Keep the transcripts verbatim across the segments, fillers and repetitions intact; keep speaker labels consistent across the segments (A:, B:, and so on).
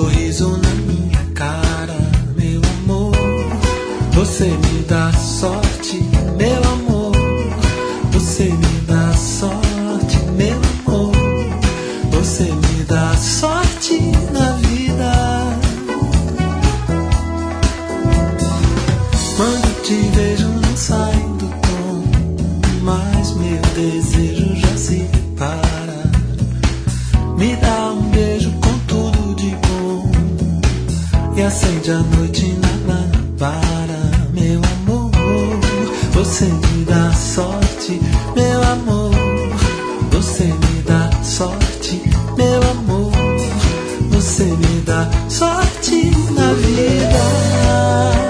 A: sorriso na minha cara, meu amor. Você me dá sorte, meu amor. Você me dá sorte, meu amor. Você me dá sorte na vida. Quando te vejo não sai do tom, mas meu desejo já se para. Me dá um beijo com tudo de bom e acende a noite na Guanabara, meu amor. Você me dá sorte, meu amor. Você me dá sorte, meu amor. Você me dá sorte na vida.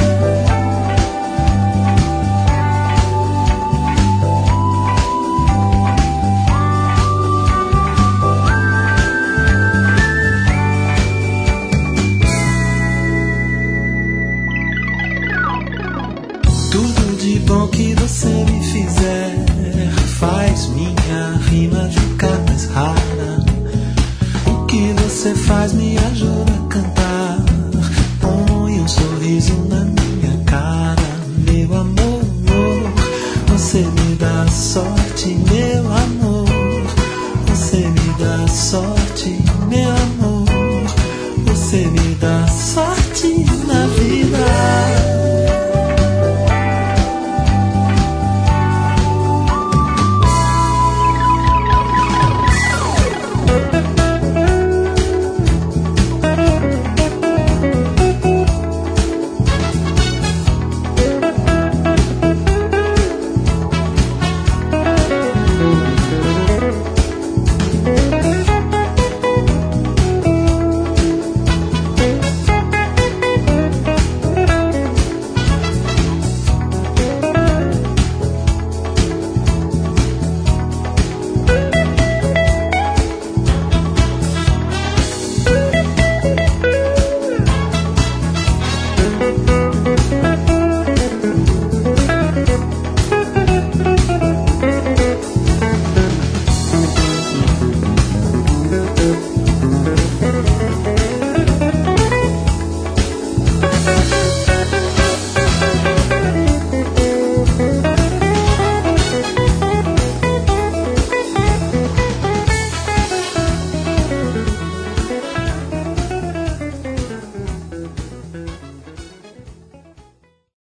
A: Bom que você me fizer faz minha rima ficar mais rara. O que você faz me ajuda a cantar. Põe um sorriso na minha cara, meu amor. Você me dá sorte, meu amor. Você me dá sorte, meu amor. Você me